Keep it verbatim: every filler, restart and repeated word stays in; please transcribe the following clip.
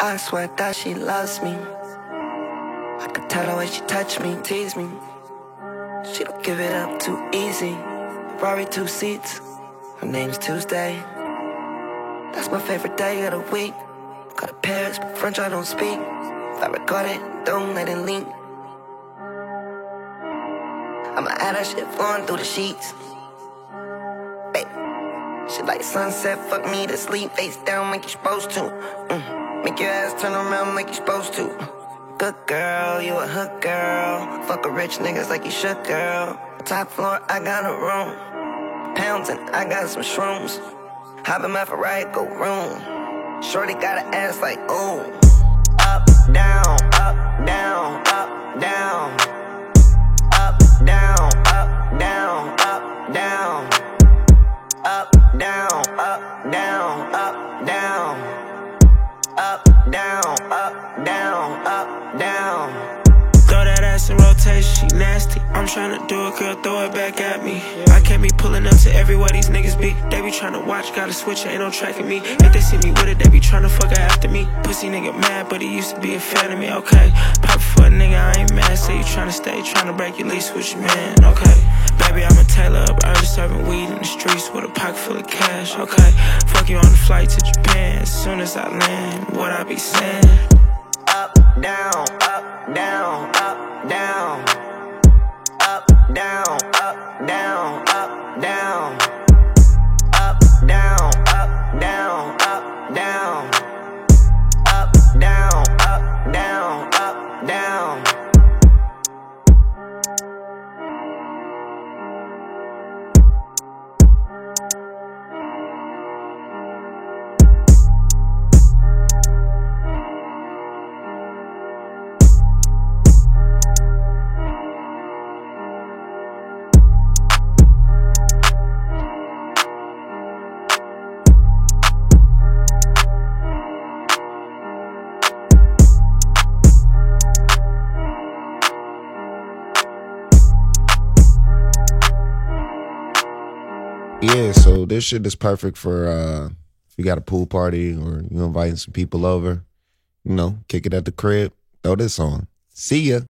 I swear that she loves me. I could tell the way she touch me, tease me. She don't give it up too easy. Ferrari two seats, her name's Tuesday. That's my favorite day of the week. Got a Paris, but French I don't speak. If I record it, don't let it leak. I'ma add that shit flowing through the sheets. Baby, shit like sunset, fuck me to sleep. Face down like you supposed to. mm. Make your ass turn around like you supposed to. Good girl, you a hook girl. Fuck a rich niggas like you should, girl. Top floor, I got a room. Pounds and I got some shrooms. Hop in my Ferrari, go room. Shorty got an ass like, ooh. Up, down, up, down, up, down. Up, down, up, down, up, down. Up, down, up, down, up, down. Up, down, up, down, up, down. Throw that ass in rotation, she nasty. I'm tryna do it, girl, throw it back at me. I can't be pulling up to everywhere these niggas be. They be tryna watch, gotta switch, ain't no tracking me. If they see me with it, they be tryna fuck her after me. Pussy nigga mad, but he used to be a fan of me, okay. Pop for a nigga, I ain't mad. Say you tryna stay, tryna break your lease with your man, okay. Baby, I'm a tailor up early, serving weed in the streets with a pocket full of cash, okay. Fuck you on the flight to Japan, as soon as I land, what I be saying? Up, down, up, down, up, down. Up, down, up, down, up, down. Up, down, up, down, up, down. Up, down, up, down, up, down. Yeah, so this shit is perfect for uh, if you got a pool party or you inviting some people over, you know, kick it at the crib, throw this on. See ya.